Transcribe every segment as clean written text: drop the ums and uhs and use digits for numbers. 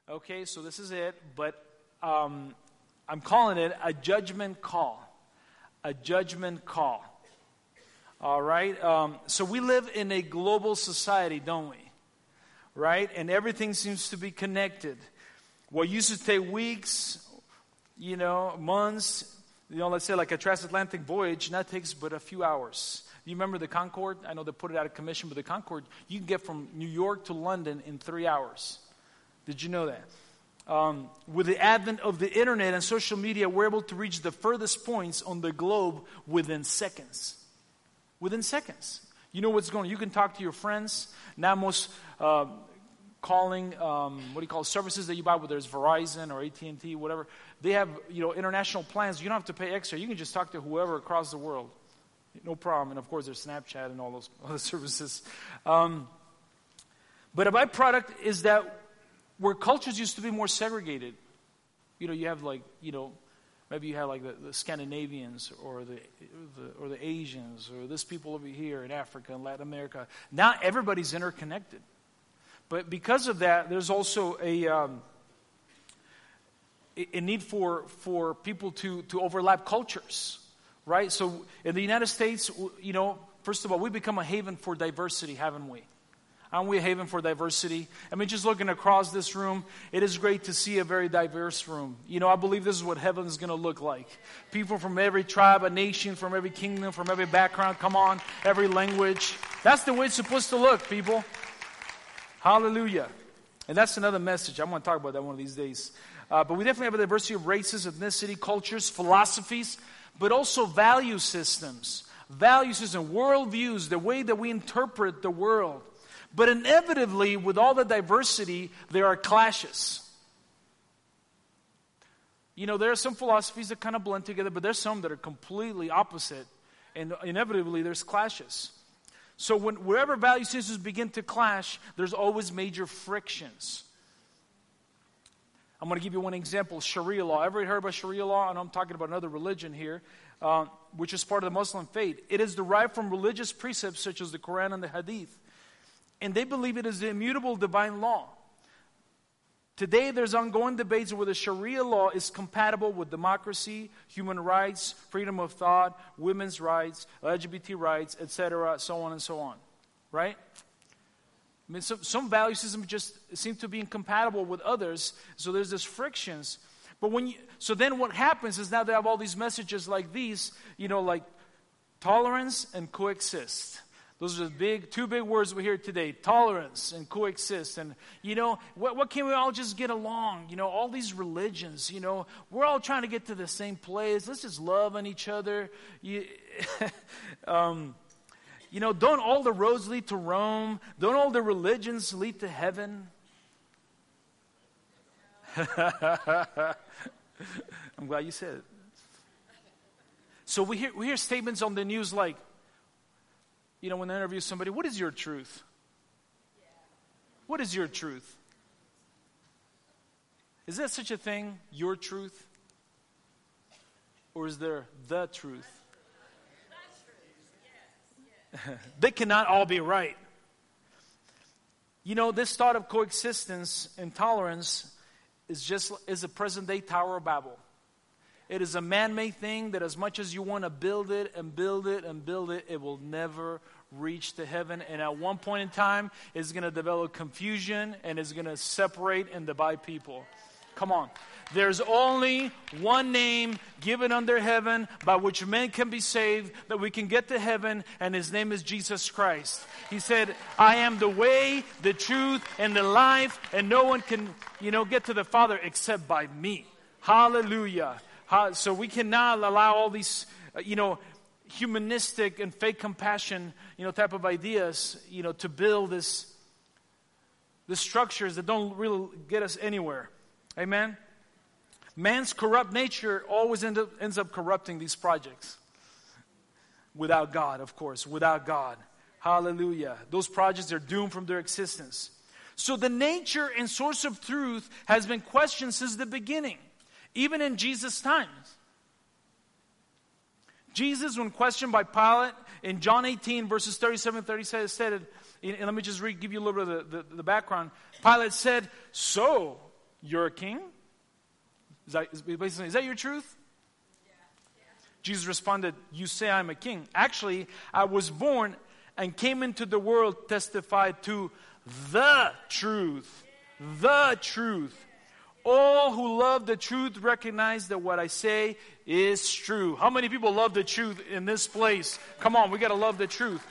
Okay, so this is it, but I'm calling it a judgment call. A judgment call. All right? So we live in a global society, don't we? Right? And everything seems to be connected. What used to take weeks, months, let's say like a transatlantic voyage, now takes but a few hours. You remember the Concorde? I know they put it out of commission, but the Concorde, you can get from New York to London in 3 hours. Did you know that? With the advent of the internet and social media, we're able to reach the furthest points on the globe within seconds. Within seconds. You know what's going on. You can talk to your friends. Now most calling, services that you buy, whether it's Verizon or AT&T, whatever, they have, international plans. You don't have to pay extra. You can just talk to whoever across the world. No problem. And of course, there's Snapchat and all those other services. But a byproduct is that where cultures used to be more segregated, you have maybe you have like the Scandinavians or the Asians or this people over here in Africa and Latin America. Now everybody's interconnected. But because of that, there's also a need for people to overlap cultures, right? So in the United States, first of all, we've become a haven for diversity, haven't we? Aren't we a haven for diversity? I mean, just looking across this room, it is great to see a very diverse room. I believe this is what heaven is going to look like. People from every tribe, a nation, from every kingdom, from every background, come on, every language. That's the way it's supposed to look, people. Hallelujah. And that's another message. I'm going to talk about that one of these days. But we definitely have a diversity of races, ethnicity, cultures, philosophies, but also value systems. Value systems, worldviews, the way that we interpret the world. But inevitably, with all the diversity, there are clashes. There are some philosophies that kind of blend together, but there's some that are completely opposite. And inevitably, there's clashes. So wherever value systems begin to clash, there's always major frictions. I'm going to give you one example, Sharia law. Ever heard about Sharia law? And I'm talking about another religion here, which is part of the Muslim faith. It is derived from religious precepts such as the Quran and the Hadith. And they believe it is the immutable divine law. Today, there's ongoing debates whether Sharia law is compatible with democracy, human rights, freedom of thought, women's rights, LGBT rights, etc., so on and so on. Right? I mean, some value systems just seem to be incompatible with others, so there's this frictions. But so then what happens is now they have all these messages like these, like tolerance and coexist. Those are the two big words we hear today, tolerance and coexist. And, what can we all just get along? All these religions, we're all trying to get to the same place. Let's just love on each other. Don't all the roads lead to Rome? Don't all the religions lead to heaven? I'm glad you said it. So we hear statements on the news like, when they interview somebody, what is your truth? What is your truth? Is there such a thing, your truth? Or is there the truth? They cannot all be right. This thought of coexistence and tolerance is a present-day Tower of Babel. It is a man-made thing that as much as you want to build it and build it and build it, it will never reach to heaven. And at one point in time, it's going to develop confusion and it's going to separate and divide people. Come on. There's only one name given under heaven by which men can be saved, that we can get to heaven, and his name is Jesus Christ. He said, I am the way, the truth, and the life, and no one can, get to the Father except by me. Hallelujah. So we cannot allow all these, humanistic and fake compassion, type of ideas, to build the structures that don't really get us anywhere. Amen? Man's corrupt nature always ends up corrupting these projects. Without God, of course. Without God. Hallelujah. Those projects are doomed from their existence. So the nature and source of truth has been questioned since the beginning. Even in Jesus' times. Jesus, when questioned by Pilate in John 18, verses 37 and 37, said, and let me just give you a little bit of the background. Pilate said, so, You're a king? Is that your truth? Jesus responded, you say I'm a king. Actually, I was born and came into the world testified to the truth. The truth. All who love the truth recognize that what I say is true. How many people love the truth in this place? Come on, we got to love the truth.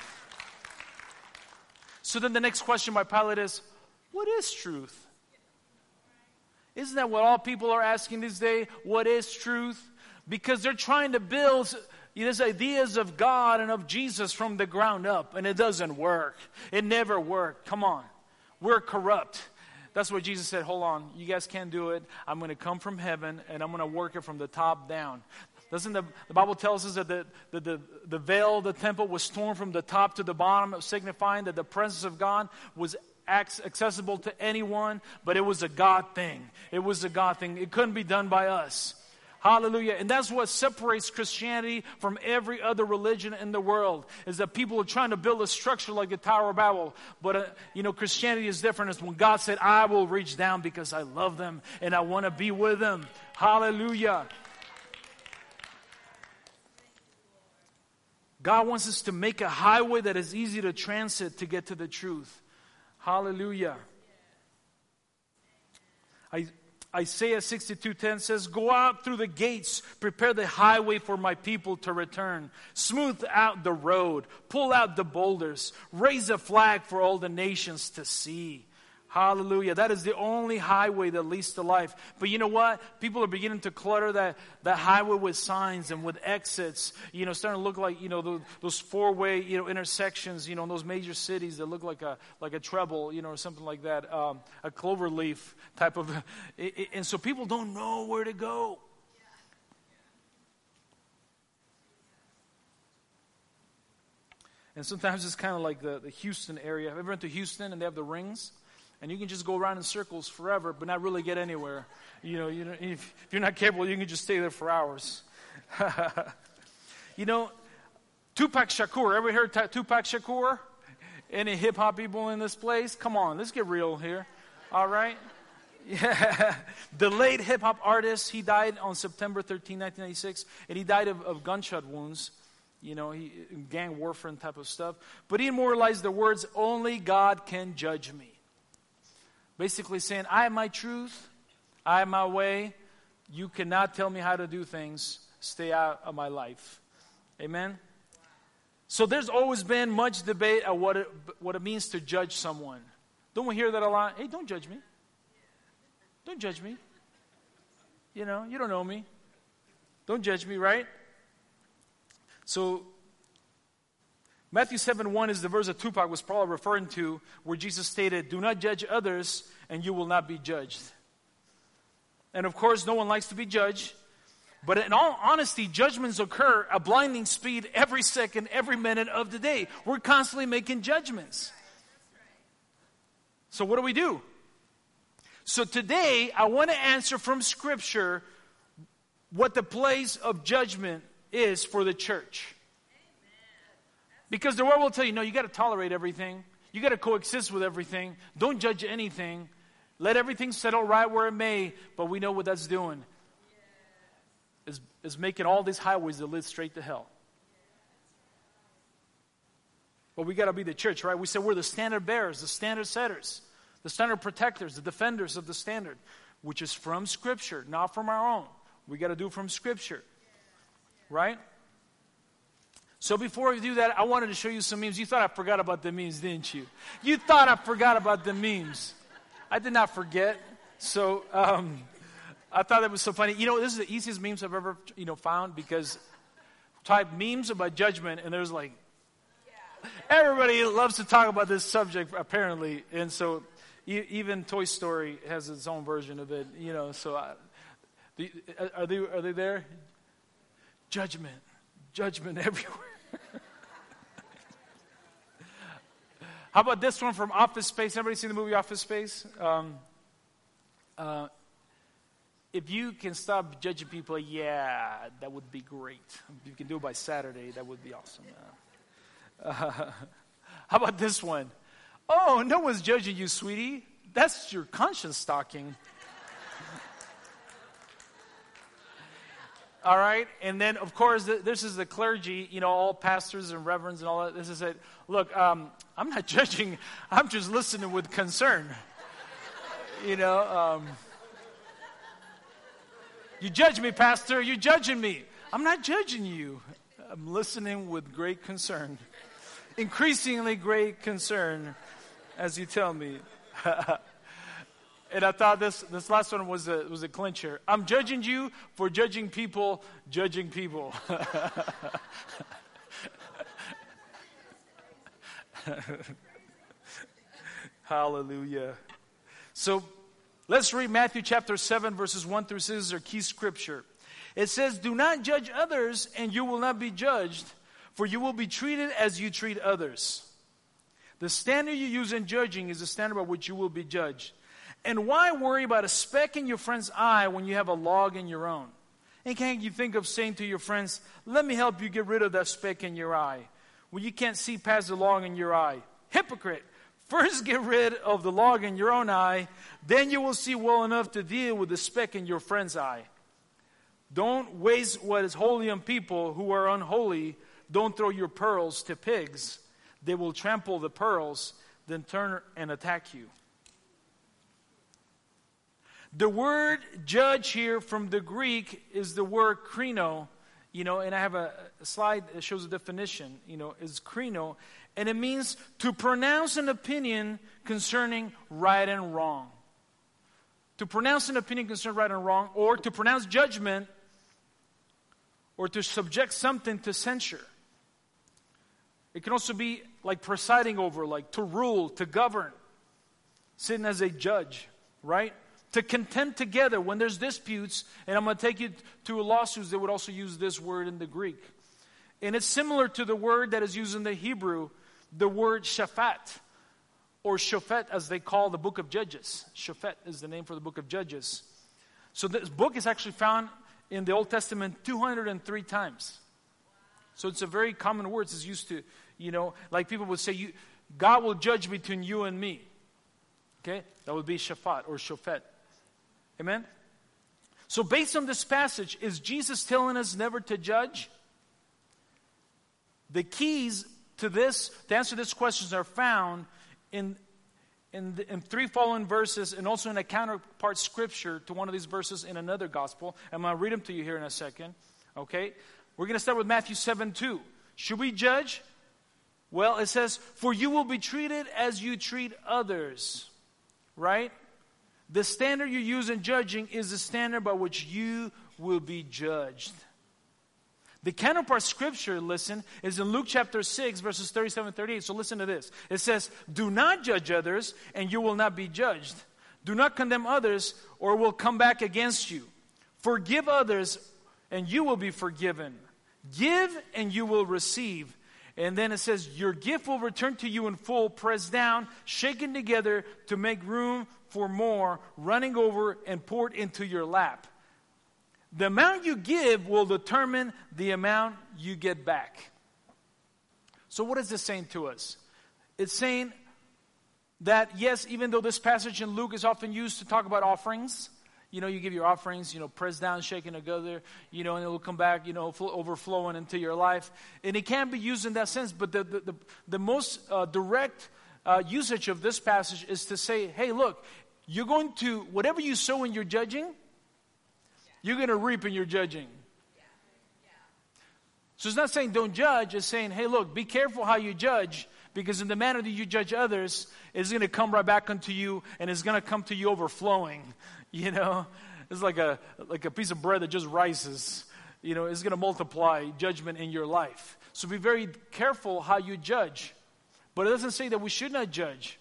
So then the next question by Pilate is, what is truth? Isn't that what all people are asking this day? What is truth? Because they're trying to build these ideas of God and of Jesus from the ground up. And it doesn't work. It never worked. Come on. We're corrupt. That's what Jesus said. Hold on. You guys can't do it. I'm going to come from heaven and I'm going to work it from the top down. Doesn't the Bible tells us that the veil of the temple was torn from the top to the bottom, signifying that the presence of God was accessible to anyone, but it was a God thing. It was a God thing. It couldn't be done by us. Hallelujah. And that's what separates Christianity from every other religion in the world, is that people are trying to build a structure like the Tower of Babel. But, Christianity is different. It's when God said, I will reach down because I love them and I want to be with them. Hallelujah. God wants us to make a highway that is easy to transit to get to the truth. Hallelujah. Isaiah 62:10 says, go out through the gates, prepare the highway for my people to return. Smooth out the road, pull out the boulders, raise a flag for all the nations to see. Hallelujah. That is the only highway that leads to life. But you know what? People are beginning to clutter that highway with signs and with exits. Starting to look like, those four-way, intersections, in those major cities that look like a treble, or something like that. A clover leaf type of. And so people don't know where to go. And sometimes it's kind of like the Houston area. Have you ever been to Houston and they have the rings? And you can just go around in circles forever, but not really get anywhere. If you're not careful, you can just stay there for hours. Tupac Shakur. Ever heard Tupac Shakur? Any hip hop people in this place? Come on, let's get real here. All right? Yeah. The late hip hop artist, he died on September 13, 1996, and he died of gunshot wounds. Gang warfare and type of stuff. But he immortalized the words, only God can judge me. Basically saying, I have my truth, I have my way. You cannot tell me how to do things. Stay out of my life. Amen? So there's always been much debate on what it means to judge someone. Don't we hear that a lot? Hey, don't judge me. Don't judge me. You don't know me. Don't judge me, right? So Matthew 7:1 is the verse that Tupac was probably referring to, where Jesus stated, do not judge others and you will not be judged. And of course, no one likes to be judged. But in all honesty, judgments occur at blinding speed every second, every minute of the day. We're constantly making judgments. So what do? So today, I want to answer from Scripture what the place of judgment is for the church. Because the world will tell you, no, you got to tolerate everything. You got to coexist with everything. Don't judge anything. Let everything settle right where it may. But we know what that's doing. Is making all these highways that lead straight to hell. But we got to be the church, right? We say we're the standard bearers, the standard setters, the standard protectors, the defenders of the standard, which is from Scripture, not from our own. We got to do from Scripture. Right? So before we do that, I wanted to show you some memes. You thought I forgot about the memes, didn't you? You thought I forgot about the memes. I did not forget. So I thought that was so funny. This is the easiest memes I've ever found, because type memes about judgment, and there's like, everybody loves to talk about this subject apparently, and so even Toy Story has its own version of it. So are they there? Judgment everywhere. How about this one from Office Space? Everybody seen the movie Office Space? If you can stop judging people, that would be great. If you can do it by Saturday, that would be awesome. How about this one? Oh, no one's judging you, sweetie. That's your conscience talking. All right? And then, of course, this is the clergy, all pastors and reverends and all that. This is it. Look, I'm not judging. I'm just listening with concern. You judge me, pastor. You're judging me. I'm not judging you. I'm listening with great concern. Increasingly great concern as you tell me. And I thought this last one was a clincher. I'm judging you for judging people, judging people. Hallelujah. So let's read Matthew chapter 7, verses 1 through 6, our key scripture. It says, "Do not judge others, and you will not be judged, for you will be treated as you treat others. The standard you use in judging is the standard by which you will be judged. And why worry about a speck in your friend's eye when you have a log in your own? And can't you think of saying to your friends, 'Let me help you get rid of that speck in your eye,' when you can't see past the log in your eye? Hypocrite! First get rid of the log in your own eye, then you will see well enough to deal with the speck in your friend's eye. Don't waste what is holy on people who are unholy. Don't throw your pearls to pigs. They will trample the pearls, then turn and attack you." The word judge here from the Greek is the word krino, and I have a slide that shows a definition, is krino, and it means to pronounce an opinion concerning right and wrong. To pronounce an opinion concerning right and wrong, or to pronounce judgment, or to subject something to censure. It can also be like presiding over, like to rule, to govern, sitting as a judge, right? To contend together when there's disputes, and I'm going to take you to lawsuits, they would also use this word in the Greek. And it's similar to the word that is used in the Hebrew, the word shafat, or shofet as they call the book of Judges. Shofet is the name for the book of Judges. So this book is actually found in the Old Testament 203 times. So it's a very common word. It's used to, like people would say, God will judge between you and me. Okay? That would be shafat or shofet. Amen? So based on this passage, is Jesus telling us never to judge? The keys to answer this question are found in three following verses, and also in a counterpart scripture to one of these verses in another gospel. I'm going to read them to you here in a second. Okay? We're going to start with Matthew 7:2. Should we judge? Well, it says, "For you will be treated as you treat others." Right? The standard you use in judging is the standard by which you will be judged. The counterpart scripture, listen, is in Luke chapter 6, verses 37 and 38. So listen to this. It says, "Do not judge others, and you will not be judged. Do not condemn others, or it will come back against you. Forgive others, and you will be forgiven. Give, and you will receive." And then it says, "Your gift will return to you in full, pressed down, shaken together to make room for more, running over and poured into your lap." The amount you give will determine the amount you get back. So what is this saying to us? It's saying that, yes, even though this passage in Luke is often used to talk about offerings, you give your offerings, pressed down, shaken together, and it will come back, overflowing into your life. And it can be used in that sense, but the most direct usage of this passage is to say, hey, look, you're going to, whatever you sow in your judging, you're going to reap in your judging. So it's not saying don't judge, it's saying, hey, look, be careful how you judge, because in the manner that you judge others, it's going to come right back unto you, and it's going to come to you overflowing. It's like a piece of bread that just rises. It's going to multiply judgment in your life. So be very careful how you judge. But it doesn't say that we should not judge.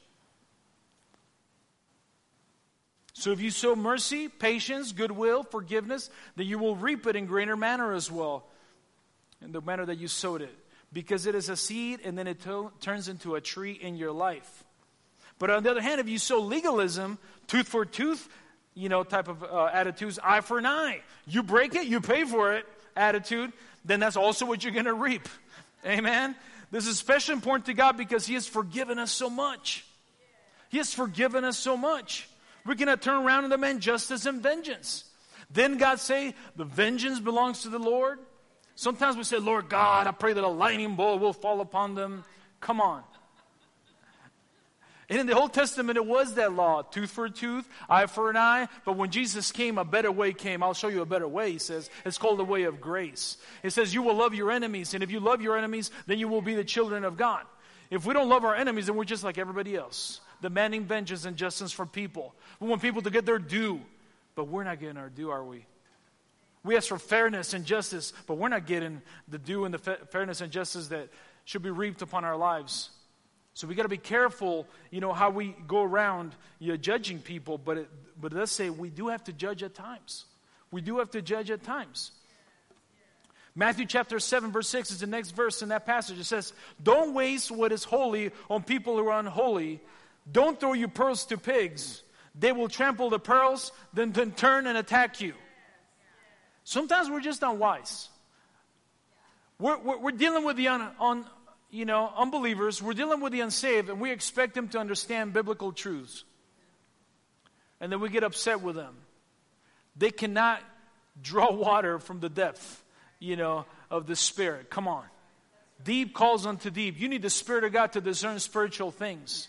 So if you sow mercy, patience, goodwill, forgiveness, then you will reap it in greater manner as well, in the manner that you sowed it. Because it is a seed, and then it turns into a tree in your life. But on the other hand, if you sow legalism, tooth for tooth, type of attitudes, eye for an eye, you break it, you pay for it attitude, then that's also what you're going to reap. Amen? This is especially important to God because He has forgiven us so much. He has forgiven us so much. We cannot turn around and demand justice and vengeance. Then God say, the vengeance belongs to the Lord. Sometimes we say, Lord God, I pray that a lightning bolt will fall upon them. Come on. And in the Old Testament, it was that law, tooth for a tooth, eye for an eye. But when Jesus came, a better way came. I'll show you a better way, he says. It's called the way of grace. It says you will love your enemies. And if you love your enemies, then you will be the children of God. If we don't love our enemies, then we're just like everybody else, demanding vengeance and justice from people. We want people to get their due. But we're not getting our due, are we? We ask for fairness and justice, but we're not getting the due and the fairness and justice that should be reaped upon our lives. So we got to be careful, how we go around judging people. But it does say we do have to judge at times. We do have to judge at times. Matthew chapter 7 verse 6 is the next verse in that passage. It says, don't waste what is holy on people who are unholy. Don't throw your pearls to pigs. They will trample the pearls, then turn and attack you. Sometimes we're just unwise. We're dealing with the unbelievers. We're dealing with the unsaved, and we expect them to understand biblical truths. And then we get upset with them. They cannot draw water from the depth, of the Spirit. Come on. Deep calls unto deep. You need the Spirit of God to discern spiritual things.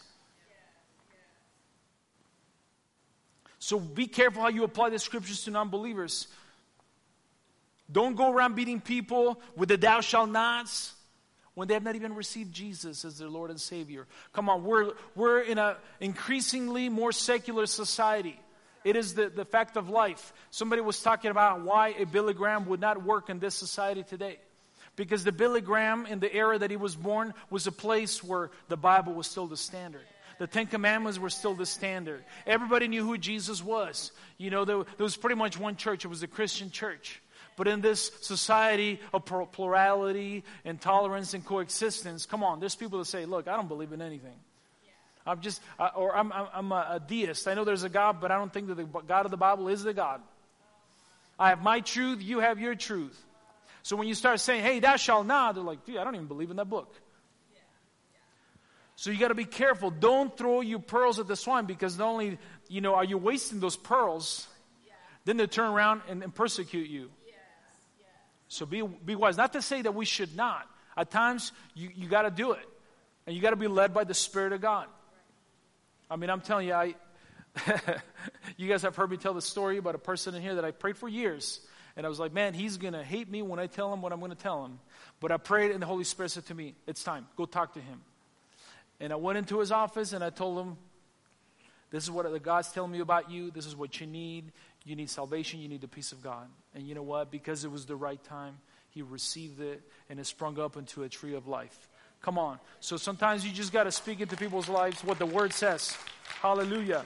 So be careful how you apply the scriptures to non-believers. Don't go around beating people with the thou shalt nots when they have not even received Jesus as their Lord and Savior. Come on, we're in an increasingly more secular society. It is the fact of life. Somebody was talking about why a Billy Graham would not work in this society today. Because the Billy Graham, in the era that he was born, was a place where the Bible was still the standard. The Ten Commandments were still the standard. Everybody knew who Jesus was. There was pretty much one church. It was a Christian church. But in this society of plurality and tolerance and coexistence, come on, there's people that say, look, I don't believe in anything. I'm a deist. I know there's a God, but I don't think that the God of the Bible is the God. I have my truth, you have your truth. So when you start saying, hey, thou shalt not, they're like, dude, I don't even believe in that book. So you got to be careful. Don't throw your pearls at the swine, because not only, are you wasting those pearls, then they turn around and persecute you. So be wise. Not to say that we should not. At times, you got to do it. And you got to be led by the Spirit of God. I mean, I'm telling you, you guys have heard me tell the story about a person in here that I prayed for years. And I was like, man, he's going to hate me when I tell him what I'm going to tell him. But I prayed, and the Holy Spirit said to me, it's time. Go talk to him. And I went into his office, and I told him, this is what God's telling me about you. This is what you need. You need salvation. You need the peace of God. And you know what? Because it was the right time, he received it, and it sprung up into a tree of life. Come on. So sometimes you just got to speak into people's lives what the Word says. Hallelujah.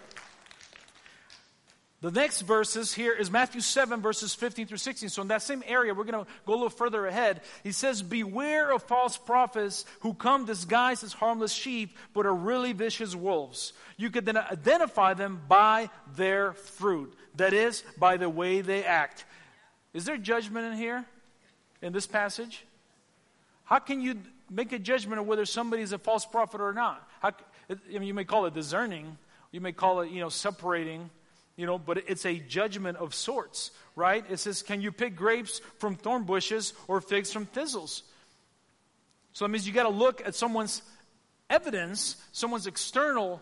The next verses here is Matthew 7, verses 15 through 16. So in that same area, we're going to go a little further ahead. He says, beware of false prophets who come disguised as harmless sheep, but are really vicious wolves. You could then identify them by their fruit. That is, by the way they act. Is there judgment in here, in this passage? How can you make a judgment of whether somebody is a false prophet or not? You may call it discerning. You may call it, separating. But it's a judgment of sorts, right? It says, can you pick grapes from thorn bushes or figs from thistles? So that means you got to look at someone's evidence, someone's external,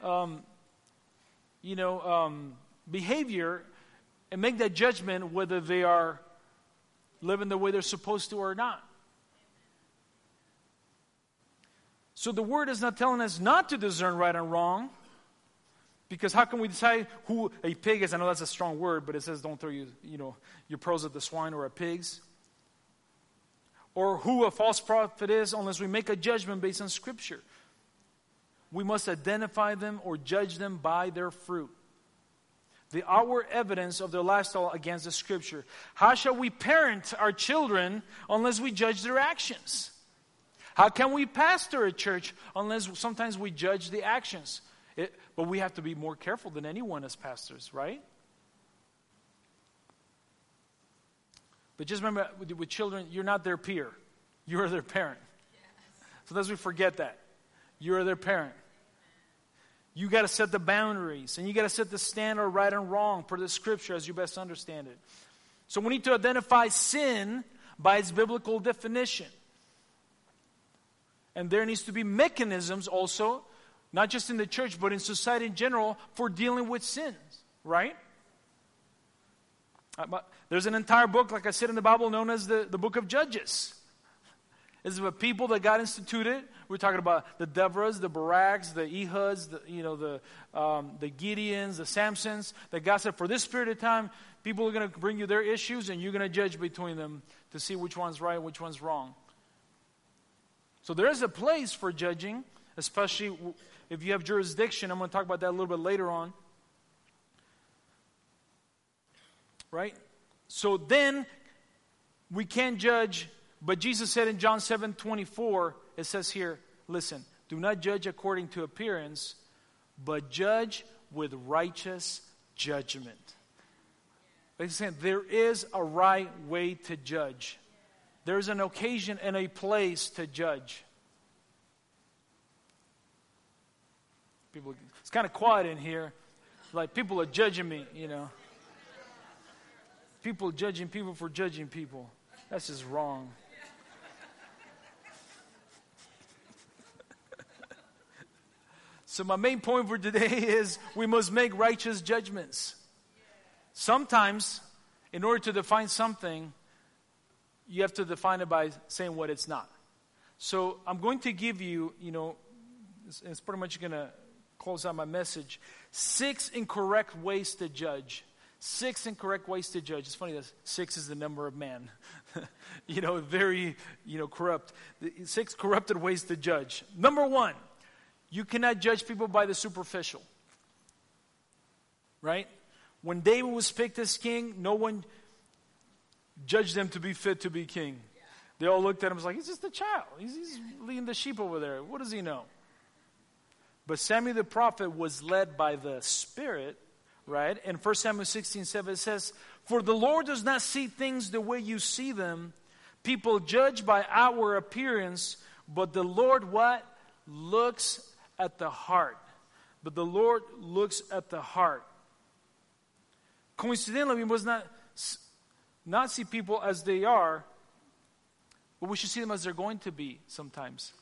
behavior, and make that judgment whether they are living the way they're supposed to or not. So the Word is not telling us not to discern right and wrong. Because how can we decide who a pig is? I know that's a strong word, but it says don't throw your pearls at the swine or at pigs. Or who a false prophet is unless we make a judgment based on Scripture. We must identify them or judge them by their fruit. The outward evidence of their lifestyle against the Scripture. How shall we parent our children unless we judge their actions? How can we pastor a church unless sometimes we judge the actions? But we have to be more careful than anyone as pastors, right? But just remember, with children, you're not their peer. You're their parent. Yes. Sometimes we forget that. You're their parent. You got to set the boundaries, and you got to set the standard right and wrong per the Scripture as you best understand it. So we need to identify sin by its biblical definition. And there needs to be mechanisms also, not just in the church, but in society in general, for dealing with sins, right? There's an entire book, like I said in the Bible, known as the book of Judges. It's about people that God instituted. We're talking about the Deborahs, the Baraks, the Ehuds, the Gideons, the Samsons. That God said, for this period of time, people are going to bring you their issues, and you're going to judge between them to see which one's right, which one's wrong. So there is a place for judging, especially if you have jurisdiction. I'm going to talk about that a little bit later on. Right? So then we can't judge, but Jesus said in John 7:24, it says here, listen, do not judge according to appearance, but judge with righteous judgment. Like I'm saying, there is a right way to judge. There's an occasion and a place to judge. People, it's kind of quiet in here. Like people are judging me, you know. People judging people for judging people. That's just wrong. So my main point for today is we must make righteous judgments. Sometimes, in order to define something, you have to define it by saying what it's not. So I'm going to give you, it's pretty much going to close out my message, 6 incorrect ways to judge. 6 incorrect ways to judge. It's funny that 6 is the number of man. Very, corrupt. 6 corrupted ways to judge. Number 1, you cannot judge people by the superficial. Right? When David was picked as king, no one judged them to be fit to be king. They all looked at him and was like, he's just a child. He's leading the sheep over there. What does he know? But Samuel the prophet was led by the Spirit, right? In 1 Samuel 16:7 it says, for the Lord does not see things the way you see them. People judge by outward appearance, but the Lord what? Looks at the heart. But the Lord looks at the heart. Coincidentally, we must not see people as they are, but we should see them as they're going to be sometimes.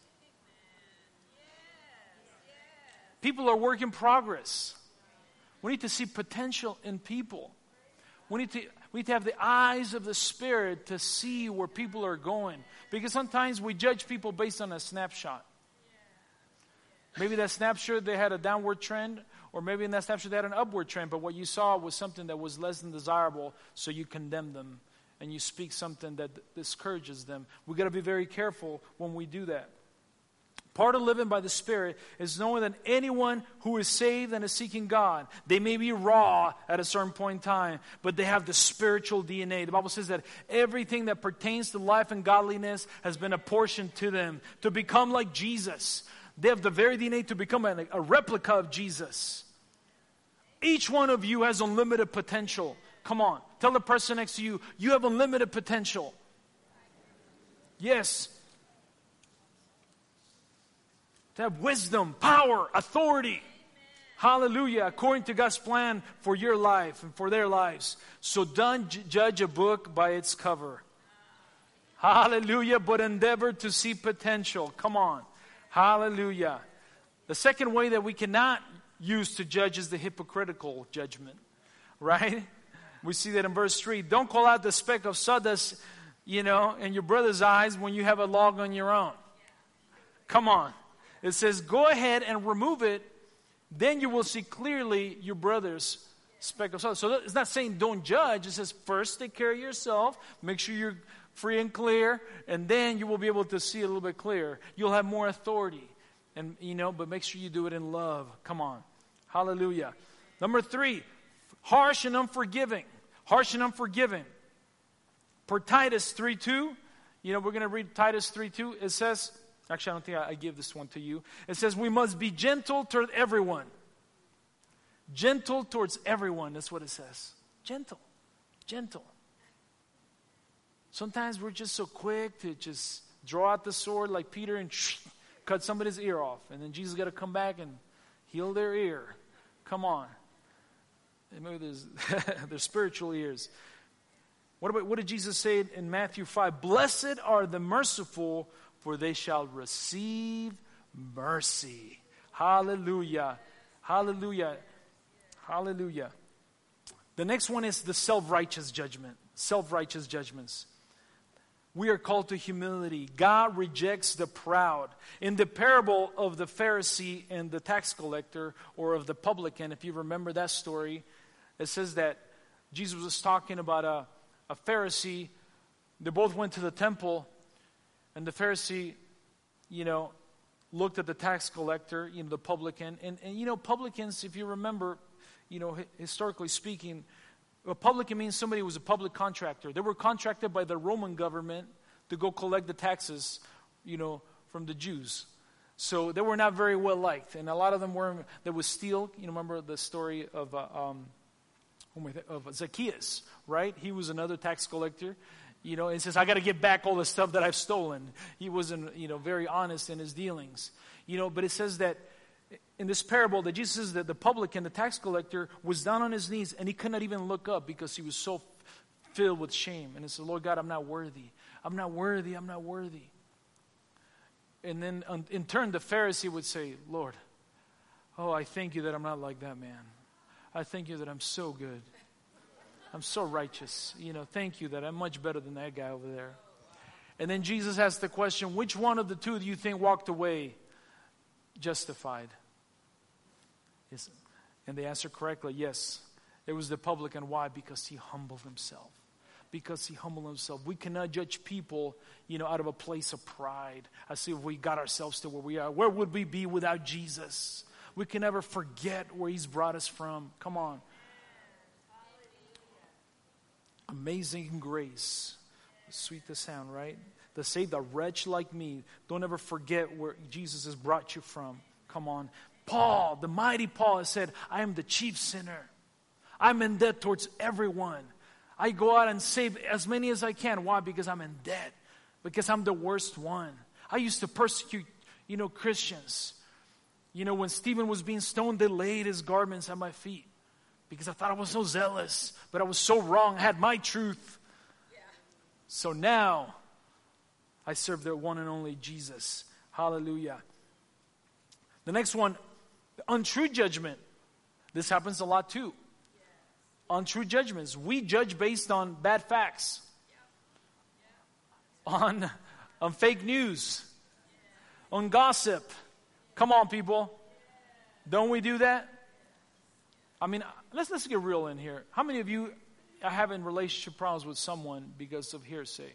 People are work in progress. We need to see potential in people. We need to have the eyes of the Spirit to see where people are going. Because sometimes we judge people based on a snapshot. Maybe that snapshot they had a downward trend, or maybe in that snapshot they had an upward trend, but what you saw was something that was less than desirable, so you condemn them and you speak something that discourages them. We've got to be very careful when we do that. Part of living by the Spirit is knowing that anyone who is saved and is seeking God, they may be raw at a certain point in time, but they have the spiritual DNA. The Bible says that everything that pertains to life and godliness has been apportioned to them to become like Jesus. They have the very DNA to become a replica of Jesus. Each one of you has unlimited potential. Come on, tell the person next to you, you have unlimited potential. Yes. To have wisdom, power, authority. Hallelujah. According to God's plan for your life and for their lives. So don't judge a book by its cover. Hallelujah. But endeavor to see potential. Come on. Hallelujah. The second way that we cannot use to judge is the hypocritical judgment. Right? We see that in verse 3. Don't call out the speck of sawdust, in your brother's eyes when you have a log on your own. Come on. It says, go ahead and remove it. Then you will see clearly your brother's speck of sawdust. So it's not saying don't judge. It says first take care of yourself. Make sure you're free and clear. And then you will be able to see a little bit clearer. You'll have more authority. And but make sure you do it in love. Come on. Hallelujah. Number 3, harsh and unforgiving. Harsh and unforgiving. Per Titus 3:2. We're going to read Titus 3:2. It says, actually, I don't think I give this one to you. It says, we must be gentle toward everyone. Gentle towards everyone. That's what it says. Gentle. Gentle. Sometimes we're just so quick to just draw out the sword like Peter and cut somebody's ear off. And then Jesus got to come back and Heal their ear. Come on. Maybe there's their spiritual ears. What did Jesus say in Matthew 5? Blessed are the merciful, for they shall receive mercy. Hallelujah. Hallelujah. Hallelujah. The next one is the self-righteous judgment. Self-righteous judgments. We are called to humility. God rejects the proud. In the parable of the Pharisee and the tax collector, or of the publican, if you remember that story, it says that Jesus was talking about a Pharisee. They both went to the temple, and the Pharisee, looked at the tax collector, the publican. And publicans, if you remember, historically speaking, a publican means somebody who was a public contractor. They were contracted by the Roman government to go collect the taxes, from the Jews. So they were not very well liked. And a lot of them they would steal. Remember the story of Zacchaeus, right? He was another tax collector. And says, I got to get back all the stuff that I've stolen. He wasn't, very honest in his dealings. But it says that in this parable that Jesus says that the publican, the tax collector, was down on his knees and he could not even look up because he was so filled with shame. And he said, Lord God, I'm not worthy. I'm not worthy. I'm not worthy. And then in turn, the Pharisee would say, Lord, I thank you that I'm not like that man. I thank you that I'm so good. I'm so righteous. Thank you that I'm much better than that guy over there. And then Jesus asked the question, which one of the two do you think walked away justified? Yes. And they answered correctly, yes. It was the publican. Why? Because he humbled himself. Because he humbled himself. We cannot judge people, out of a place of pride. As if we got ourselves to where we are. Where would we be without Jesus? We can never forget where he's brought us from. Come on. Amazing grace. Sweet the sound, right? To save a wretch like me. Don't ever forget where Jesus has brought you from. Come on. Paul, the mighty Paul, has said, I am the chief sinner. I'm in debt towards everyone. I go out and save as many as I can. Why? Because I'm in debt. Because I'm the worst one. I used to persecute, Christians. When Stephen was being stoned, they laid his garments at my feet. Because I thought I was so zealous. But I was so wrong. I had my truth. Yeah. So now, I serve the one and only Jesus. Hallelujah. The next one, untrue judgment. This happens a lot too. Untrue judgments. We judge based on bad facts. On fake news. On gossip. Come on, people. Don't we do that? I mean, let's get real in here. How many of you are having relationship problems with someone because of hearsay?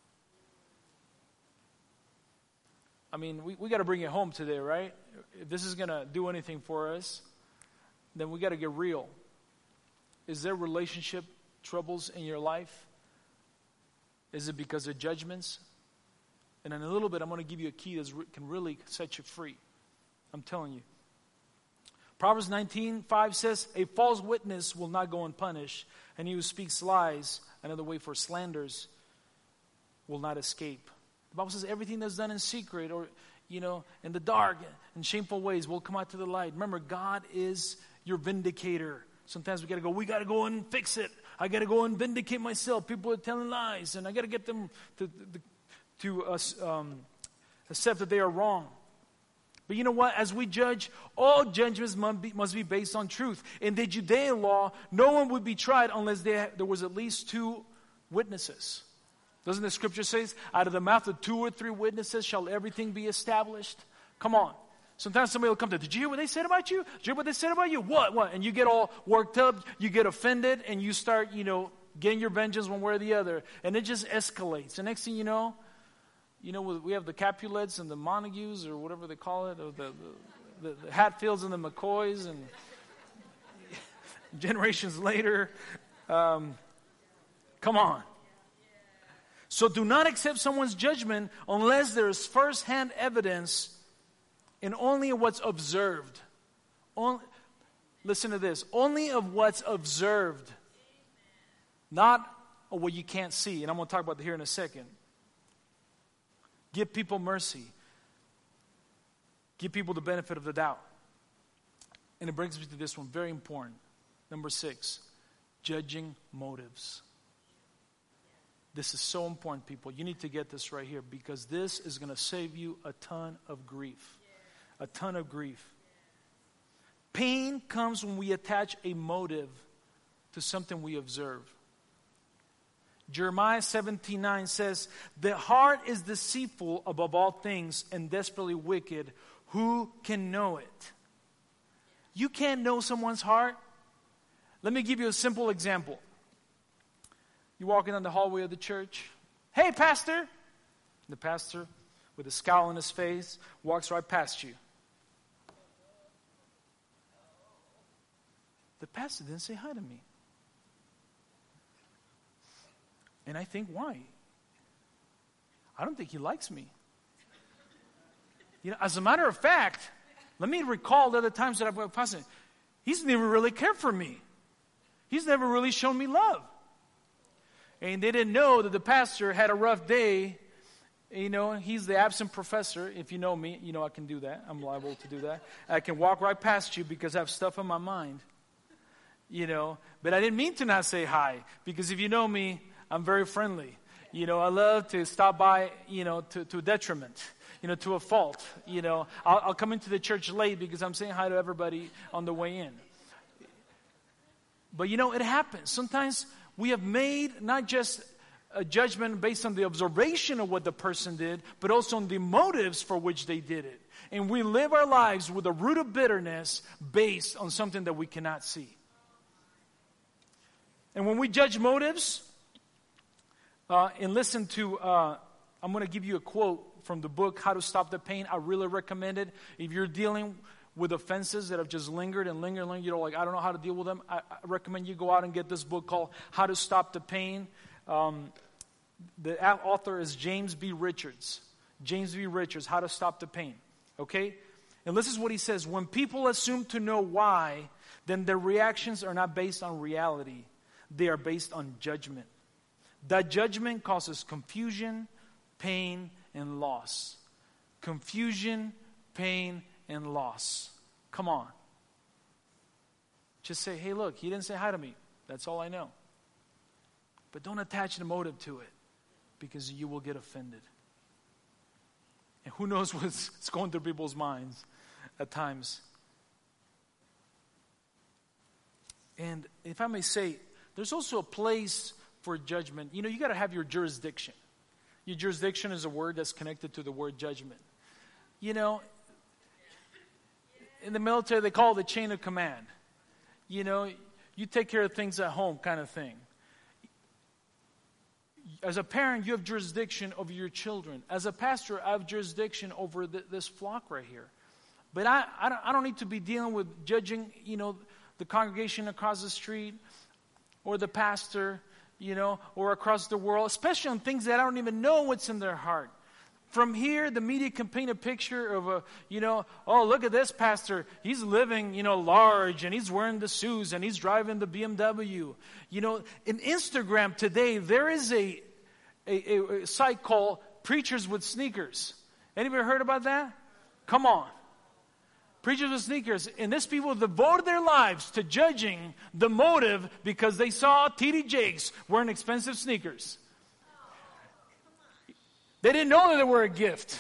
I mean, we got to bring it home today, right? If this is going to do anything for us, then we got to get real. Is there relationship troubles in your life? Is it because of judgments? And in a little bit, I'm going to give you a key that can really set you free. I'm telling you. Proverbs 19:5 says, a false witness will not go unpunished, and he who speaks lies, another way for slanders, will not escape. The Bible says everything that's done in secret or, in the dark and shameful ways will come out to the light. Remember, God is your vindicator. Sometimes we got to go and fix it. I got to go and vindicate myself. People are telling lies, and I got to get them to accept that they are wrong. But you know what? As we judge, all judgments must be based on truth. In the Judean law, no one would be tried unless there was at least 2 witnesses. Doesn't the scripture say, out of the mouth of 2 or 3 witnesses shall everything be established? Come on. Sometimes somebody will come to, did you hear what they said about you? Did you hear what they said about you? What? And you get all worked up, you get offended, and you start, getting your vengeance one way or the other. And it just escalates. The next thing you know, we have the Capulets and the Montagues, or whatever they call it, or the Hatfields and the McCoys, and generations later. Come on. So do not accept someone's judgment unless there is first-hand evidence and only of what's observed. Listen to this. Only of what's observed. Not of what you can't see. And I'm going to talk about that here in a second. Give people mercy. Give people the benefit of the doubt. And it brings me to this one, very important. Number 6, judging motives. This is so important, people. You need to get this right here because this is going to save you a ton of grief. A ton of grief. Pain comes when we attach a motive to something we observe. Jeremiah 17:9 says, "The heart is deceitful above all things and desperately wicked. Who can know it?" You can't know someone's heart. Let me give you a simple example. You're walking down the hallway of the church. "Hey, pastor." The pastor, with a scowl on his face, walks right past you. The pastor didn't say hi to me. And I think, why? I don't think he likes me. As a matter of fact, let me recall the other times that I've been passing. He's never really cared for me. He's never really shown me love. And they didn't know that the pastor had a rough day. He's the absent professor. If you know me, I can do that. I'm liable to do that. I can walk right past you because I have stuff in my mind. But I didn't mean to not say hi. Because if you know me, I'm very friendly. I love to stop by, to a detriment, to a fault. I'll come into the church late because I'm saying hi to everybody on the way in. But it happens. Sometimes we have made not just a judgment based on the observation of what the person did, but also on the motives for which they did it. And we live our lives with a root of bitterness based on something that we cannot see. And when we judge motives, and listen to, I'm going to give you a quote from the book, How to Stop the Pain. I really recommend it. If you're dealing with offenses that have just lingered and lingered, I don't know how to deal with them, I recommend you go out and get this book called How to Stop the Pain. The author is James B. Richards. James B. Richards, How to Stop the Pain. Okay? And this is what he says. When people assume to know why, then their reactions are not based on reality. They are based on judgment. That judgment causes confusion, pain, and loss. Confusion, pain, and loss. Come on. Just say, "Hey, look, he didn't say hi to me. That's all I know." But don't attach the motive to it because you will get offended. And who knows what's going through people's minds at times. And if I may say, there's also a place for judgment. You got to have your jurisdiction. Your jurisdiction is a word that's connected to the word judgment. In the military, they call it the chain of command. You take care of things at home kind of thing. As a parent, you have jurisdiction over your children. As a pastor, I have jurisdiction over this flock right here. But I don't need to be dealing with judging, the congregation across the street or the pastor, or across the world, especially on things that I don't even know what's in their heart. From here, the media can paint a picture of oh, look at this pastor. He's living, large, and he's wearing the suits, and he's driving the BMW. In Instagram today, there is a site called Preachers with Sneakers. Anybody heard about that? Come on. Preachers with Sneakers. And these people devoted their lives to judging the motive because they saw T.D. Jakes wearing expensive sneakers. They didn't know that they were a gift.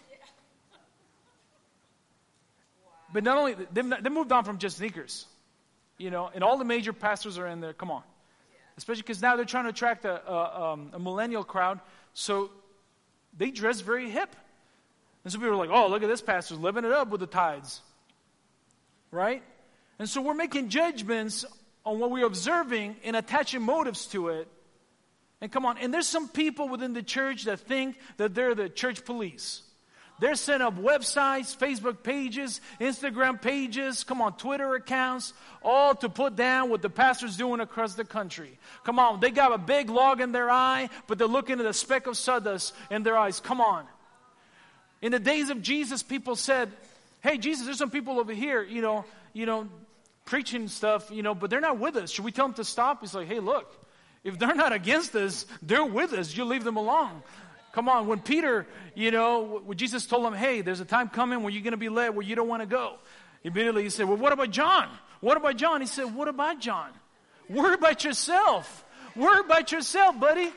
But not only, they moved on from just sneakers. And all the major pastors are in there. Come on. Especially because now they're trying to attract a millennial crowd. So they dress very hip. And so people are like, "Oh, look at this pastor living it up with the tithes." Right? And so we're making judgments on what we're observing and attaching motives to it. And come on, and there's some people within the church that think that they're the church police. They're setting up websites, Facebook pages, Instagram pages, Twitter accounts, all to put down what the pastor's doing across the country. Come on, they got a big log in their eye, but they're looking at a speck of sawdust in their eyes. Come on. In the days of Jesus, people said, "Hey, Jesus, there's some people over here, preaching stuff, but they're not with us. Should we tell them to stop?" He's like, "Hey, look, if they're not against us, they're with us. You leave them alone." Come on, when Peter, when Jesus told him, "Hey, there's a time coming when you're going to be led where you don't want to go." Immediately he said, well, what about John? What about John? He said, what about John? Worry about yourself. Worry about yourself, buddy.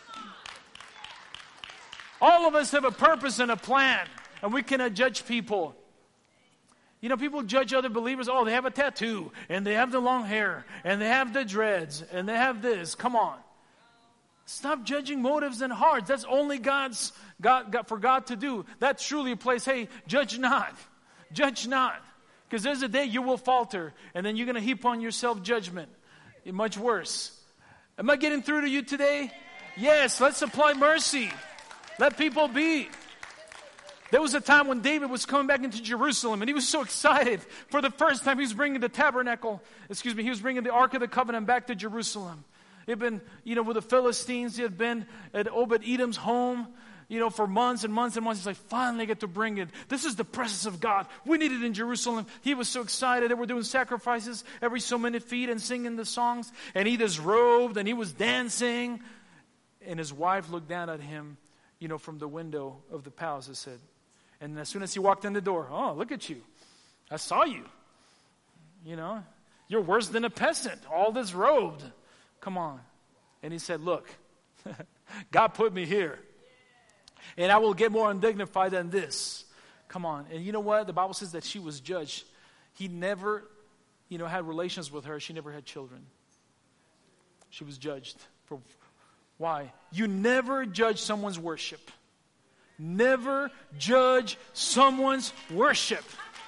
All of us have a purpose and a plan, and we cannot judge people. You know, people judge other believers. Oh, they have a tattoo, and they have the long hair, and they have the dreads, and they have this. Come on. Stop judging motives and hearts. That's only for God to do. That's truly a place, hey, judge not. Judge not. Because there's a day you will falter, and then you're going to heap on yourself judgment. Much worse. Am I getting through to you today? Yes, let's apply mercy. Let people be. There was a time when David was coming back into Jerusalem, and he was so excited. For the first time, he was bringing he was bringing the Ark of the Covenant back to Jerusalem. He had been, with the Philistines. He had been at Obed-Edom's home, for months and months and months. He's like, finally I get to bring it. This is the presence of God. We need it in Jerusalem. He was so excited. They were doing sacrifices every so many feet and singing the songs. And he disrobed, and he was dancing. And his wife looked down at him, from the window of the palace, it said. And as soon as he walked in the door, oh, look at you. I saw you. You're worse than a peasant, all disrobed. Come on. And he said, look, God put me here. And I will get more undignified than this. Come on. And you know what? The Bible says that she was judged. He never, had relations with her. She never had children. She was judged. Why? You never judge someone's worship. Never judge someone's worship.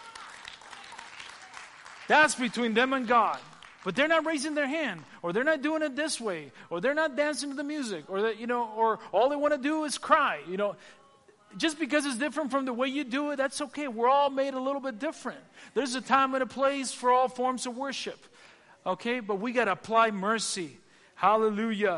That's between them and God. But they're not raising their hand, or they're not doing it this way, or they're not dancing to the music, or or all they want to do is cry. Just because it's different from the way you do it, that's okay. We're all made a little bit different. There's a time and a place for all forms of worship. Okay? But we got to apply mercy. Hallelujah.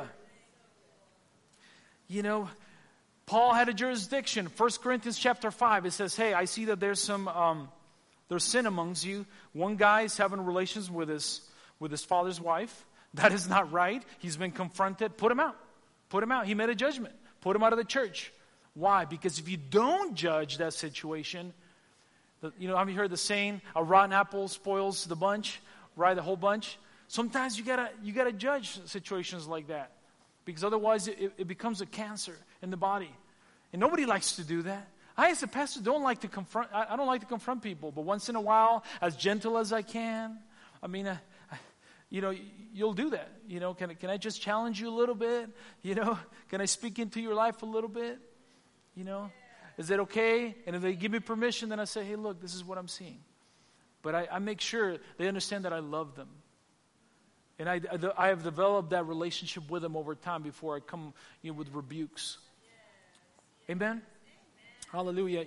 Paul had a jurisdiction. 1 Corinthians chapter 5, it says, hey, I see that there's sin amongst you. One guy is having relations with his father's wife. That is not right. He's been confronted. Put him out. Put him out. He made a judgment. Put him out of the church. Why? Because if you don't judge that situation, have you heard the saying, a rotten apple spoils the bunch, right? The whole bunch. Sometimes you gotta judge situations like that. Because otherwise it becomes a cancer in the body. And nobody likes to do that. I, as a pastor, don't like to confront. I don't like to confront people. But once in a while, as gentle as I can, you'll do that. Can I just challenge you a little bit? Can I speak into your life a little bit? Is that okay? And if they give me permission, then I say, hey, look, this is what I'm seeing. But I make sure they understand that I love them. And I have developed that relationship with them over time before I come with rebukes. Yes. Amen? Hallelujah.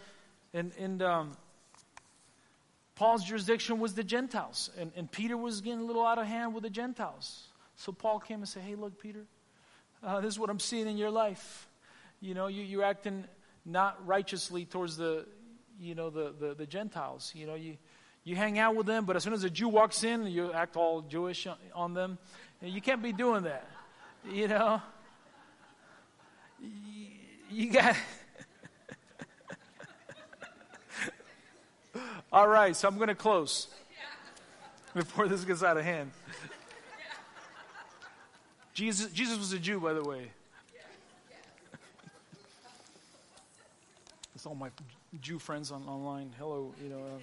Paul's jurisdiction was the Gentiles. And Peter was getting a little out of hand with the Gentiles. So Paul came and said, hey, look, Peter, this is what I'm seeing in your life. You're acting not righteously towards the Gentiles. You hang out with them, but as soon as a Jew walks in, you act all Jewish on them. You can't be doing that. You got... All right, so I'm going to close before this gets out of hand. Jesus was a Jew, by the way. It's all my Jew friends online. Hello,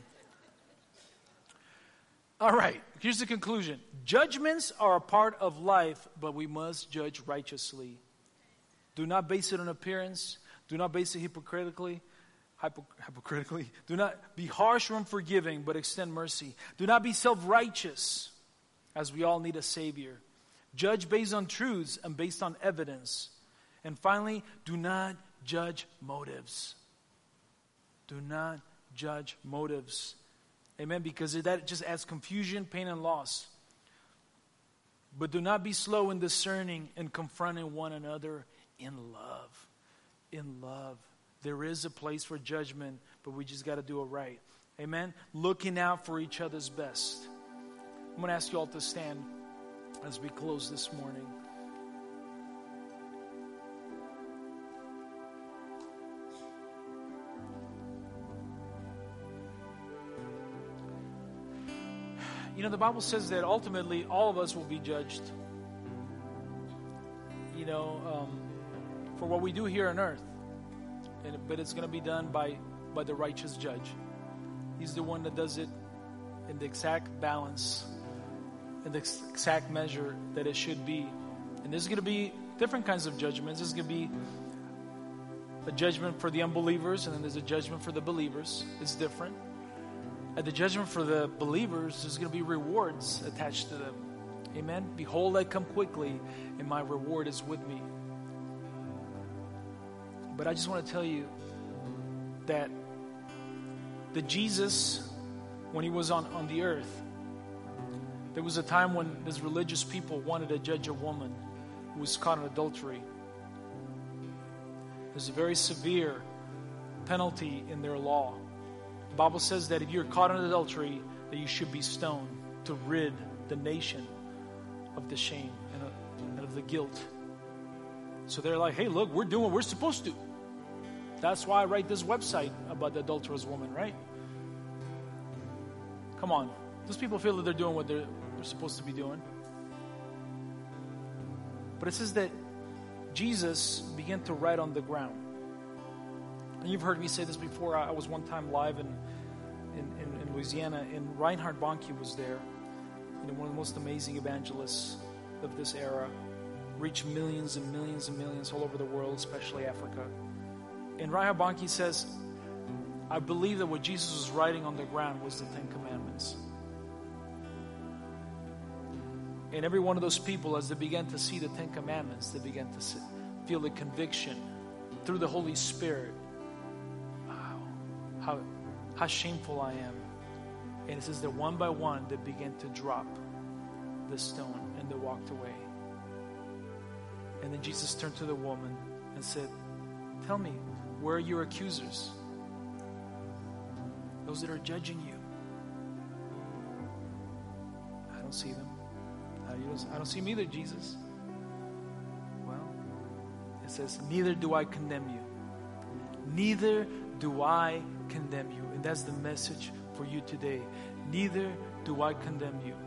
All right, here's the conclusion. Judgments are a part of life, but we must judge righteously. Do not base it on appearance. Do not base it hypocritically. Do not be harsh or unforgiving, but extend mercy. Do not be self-righteous, as we all need a Savior. Judge based on truths and based on evidence. And finally, do not judge motives. Do not judge motives. Amen, because that just adds confusion, pain, and loss. But do not be slow in discerning and confronting one another in love. In love. There is a place for judgment, but we just got to do it right. Amen? Looking out for each other's best. I'm going to ask you all to stand as we close this morning. You know, the Bible says that ultimately all of us will be judged, you know, for what we do here on earth. But it's going to be done by the righteous judge. He's the one that does it in the exact balance, in the exact measure that it should be. And there's going to be different kinds of judgments. There's going to be a judgment for the unbelievers, and then there's a judgment for the believers. It's different. At the judgment for the believers, there's going to be rewards attached to them. Amen? Behold, I come quickly, and my reward is with me. But I just want to tell you that the Jesus, when he was on the earth, there was a time when these religious people wanted to judge a woman who was caught in adultery. There's a very severe penalty in their law. The Bible says that if you're caught in adultery, that you should be stoned to rid the nation of the shame and of the guilt. So they're like, hey, look, we're doing what we're supposed to. That's why I write this website about the adulterous woman, right? Come on. Those people feel that they're doing what they're supposed to be doing. But it says that Jesus began to write on the ground. And you've heard me say this before. I was one time live in Louisiana, and Reinhard Bonnke was there. You know, one of the most amazing evangelists of this era. Reached millions and millions and millions all over the world, especially Africa. And Reinhard Bonnke says, I believe that what Jesus was writing on the ground was the Ten Commandments. And every one of those people, as they began to see the Ten Commandments, they began to feel the conviction through the Holy Spirit. Wow, how shameful I am. And it says that one by one, they began to drop the stone and they walked away. And then Jesus turned to the woman and said, tell me, where are your accusers? Those that are judging you. I don't see them. I don't see them either, Jesus. Well, it says, neither do I condemn you. Neither do I condemn you. And that's the message for you today. Neither do I condemn you.